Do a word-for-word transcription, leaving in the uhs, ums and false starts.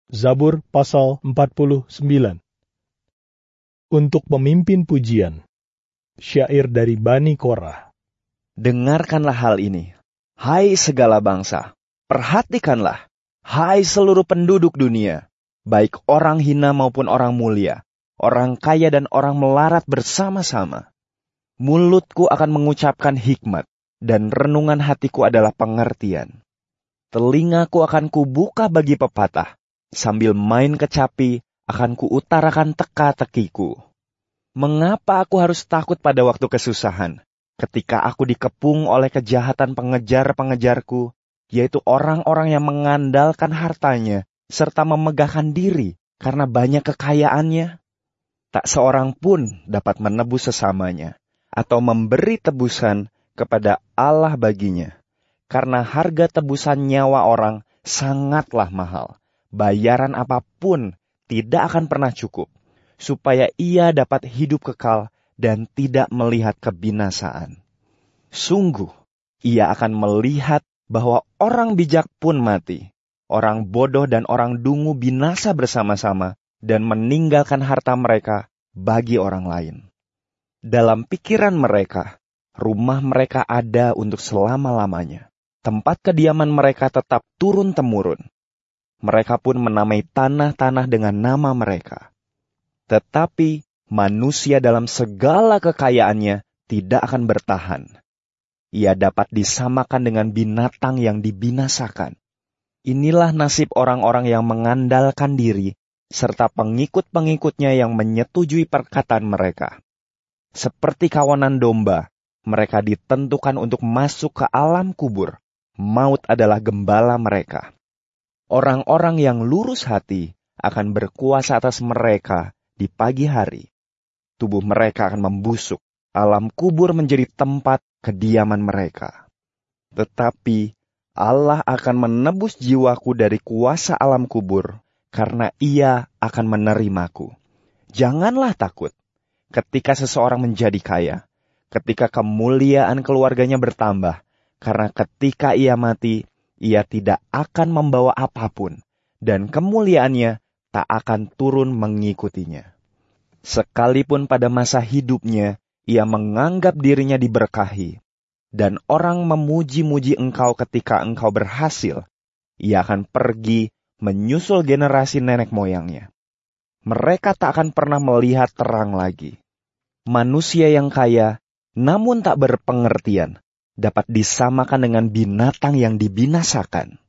Zabur pasal empat puluh sembilan. Untuk pemimpin pujian, syair dari Bani Korah. Dengarkanlah hal ini, hai segala bangsa, perhatikanlah, hai seluruh penduduk dunia, baik orang hina maupun orang mulia, orang kaya dan orang melarat bersama-sama. Mulutku akan mengucapkan hikmat, dan renungan hatiku adalah pengertian. Telingaku akan kubuka bagi pepatah, sambil main kecapi akan kuutarakan teka-tekiku. Mengapa aku harus takut pada waktu kesusahan, ketika aku dikepung oleh kejahatan pengejar-pengejarku, yaitu orang-orang yang mengandalkan hartanya, serta memegahkan diri karena banyak kekayaannya? Tak seorang pun dapat menebus sesamanya, atau memberi tebusan kepada Allah baginya, karena harga tebusan nyawa orang sangatlah mahal. Bayaran apapun tidak akan pernah cukup, supaya ia dapat hidup kekal dan tidak melihat kebinasaan. Sungguh, ia akan melihat bahwa orang bijak pun mati, orang bodoh dan orang dungu binasa bersama-sama, dan meninggalkan harta mereka bagi orang lain. Dalam pikiran mereka, rumah mereka ada untuk selama-lamanya. Tempat kediaman mereka tetap turun-temurun. Mereka pun menamai tanah-tanah dengan nama mereka. Tetapi manusia dalam segala kekayaannya tidak akan bertahan. Ia dapat disamakan dengan binatang yang dibinasakan. Inilah nasib orang-orang yang mengandalkan diri, serta pengikut-pengikutnya yang menyetujui perkataan mereka. Seperti kawanan domba, mereka ditentukan untuk masuk ke alam kubur. Maut adalah gembala mereka. Orang-orang yang lurus hati akan berkuasa atas mereka di pagi hari. Tubuh mereka akan membusuk, alam kubur menjadi tempat kediaman mereka. Tetapi Allah akan menebus jiwaku dari kuasa alam kubur, karena Ia akan menerimaku. Janganlah takut ketika seseorang menjadi kaya, ketika kemuliaan keluarganya bertambah, karena ketika ia mati, ia tidak akan membawa apapun, dan kemuliaannya tak akan turun mengikutinya. Sekalipun pada masa hidupnya, ia menganggap dirinya diberkahi, dan orang memuji-muji engkau ketika engkau berhasil, ia akan pergi menyusul generasi nenek moyangnya. Mereka tak akan pernah melihat terang lagi. Manusia yang kaya, namun tak berpengertian, dapat disamakan dengan binatang yang dibinasakan.